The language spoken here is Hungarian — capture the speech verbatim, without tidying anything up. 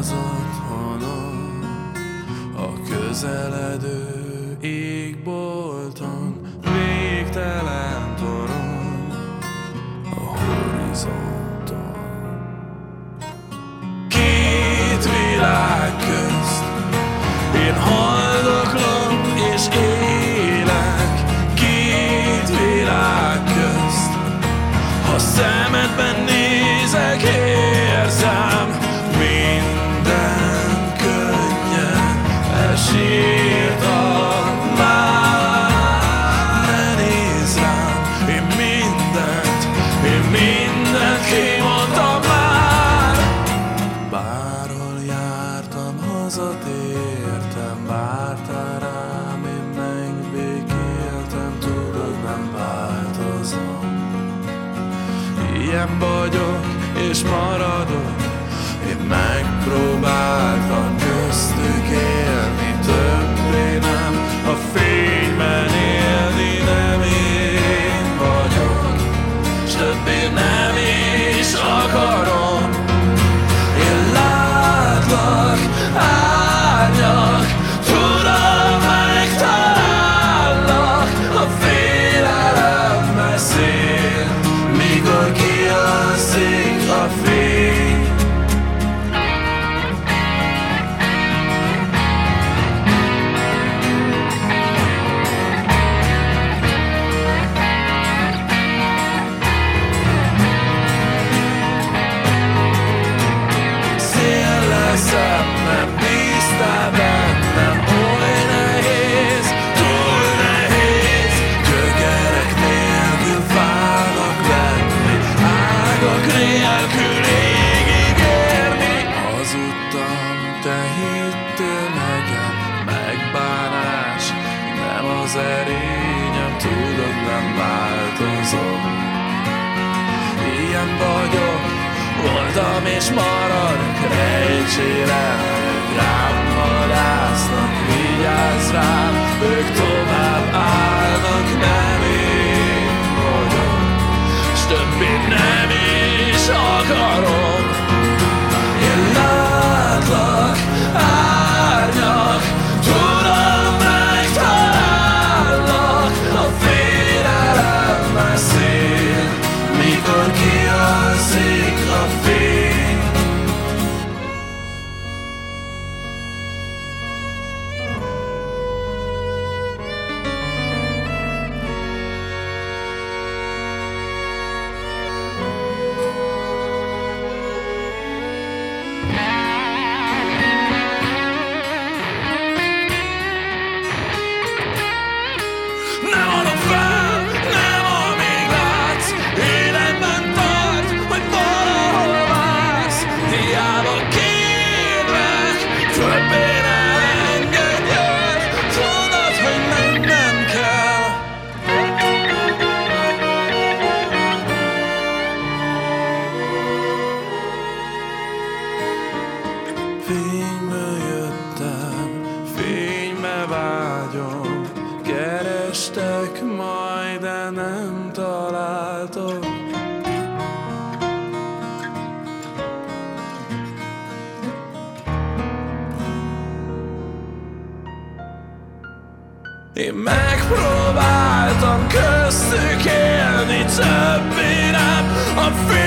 az otthonom, a közeledő égbolton, végtelen torony a horizonton. Két világ közt én haldoklom és élek, két világ közt, ha szemedben nézek, érzem, minden könnyen elsírtam már. Ne nézz rám, én mindent, én mindent kimondtam már. Bárhol jártam, hazatértem, vártál rám, én megbékéltem, tudod, nem változom. Ilyen vagyok és maradok, én megpróbáltam köztük élni, többé nem, a fényben élni nem én vagyok, s többé nem is akarom. Én látlak, árnyak, tudom, megtalállak, a félelem beszél, mikor kialszik a fény. Szél leszem, nem bíztál bennem, oly nehéz, túl nehéz, gyökerek nélkül fának lenni, ágak nélkül égig érni. Hazudtam, te hittél nekem, megbánás nem az erényem, tudod, nem változom. Ilyen vagyok, voltam és maradok, rejtsél el, rám vadásznak, vigyázz rám, ők tovább állnak, nem én vagyok, s többé nem is akarom. Én látlak, árnyak, tudom, megtalállak, a félelem beszél, mikor kialszik a fény. Nem adom fel, nem amíg látsz, életben tart, hogy valahol vársz. Hiába kérlek, többé ne engedj el, tudod, hogy mennem kell. Fényből jöttem, fénybe vágyom, kerestek majd, de nem találtok. Én megpróbáltam köztük élni, többé nem, a